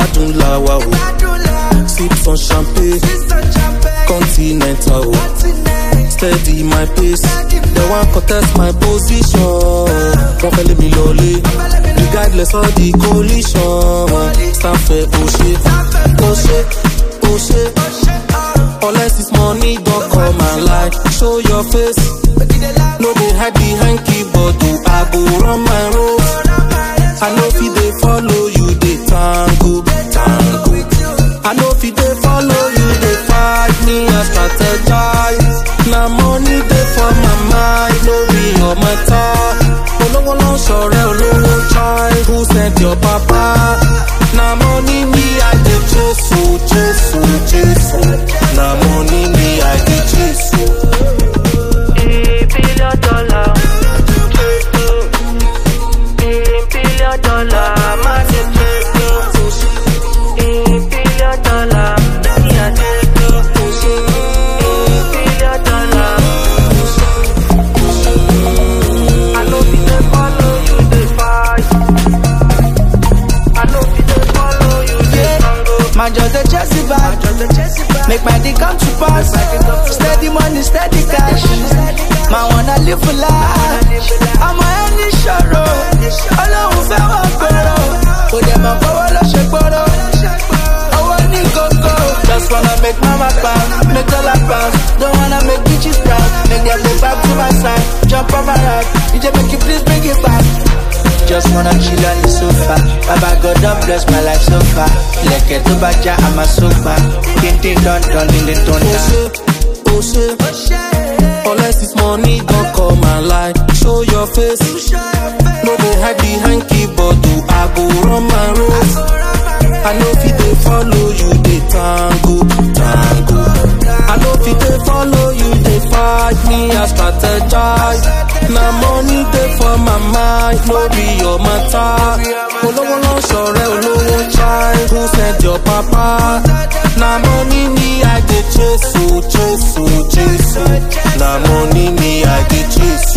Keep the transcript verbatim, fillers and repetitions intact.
Gbadun lawa o, sip some champagne, continental o, steady my pace. They want contest my position, wọ́n fẹ́ lé mi lọlé, regardless of the coalition. Stand fair, oh shit, oh shit, oh shit. Unless it's money, don't come and lie. Show your face, no dey hide behind keyboard. Do I go run my road? I know if they follow you, they tango, tango. I know if they follow you, they fight me and strategize. Now money they for my mind, no be your matter. Olowo long sore, olowo try. Who sent your papa? Now money me I dey chase, oh chase, oh chase. Now money me I dey chase. A billion dollar, a billion dollar, man dey chase. A billion dollar, me I dey chase. A billion dollar. I know if they follow you, they fight. I know if they follow you, they tango. Man just a chassis back, make my day come to pass. Steady money, steady cash. Man wanna live for life. I'm a any shoro. Alone fẹ́ wọ́n gbòòrò. Kò dẹ̀ mọ̀ kówó ló ṣe gbòòrò. Owó ní kókó. Just wanna make mama pound, make dollar pounds. Don't wanna make bitches proud. Make them go back to my side. Jump on my ride. D J make you please bring it back. Just wanna chill on the sofa. Baba God don't bless my life so far. Leke to baja, I'm a sofa. Kintin done done in the thunder. Oh shit, oh shit. Unless it's money, don't come and lie. Show your face, no dey hide behind keyboard. Do I go run my race? I know if they follow you, they tango, tango. I know if they follow you, they fight me, I strategize. Now money they for my mind, no be your matter. Olowo long sore, olowo try. Who sent your papa? Now money me I dey chase, oh chase, oh chase. Now money me I dey chase.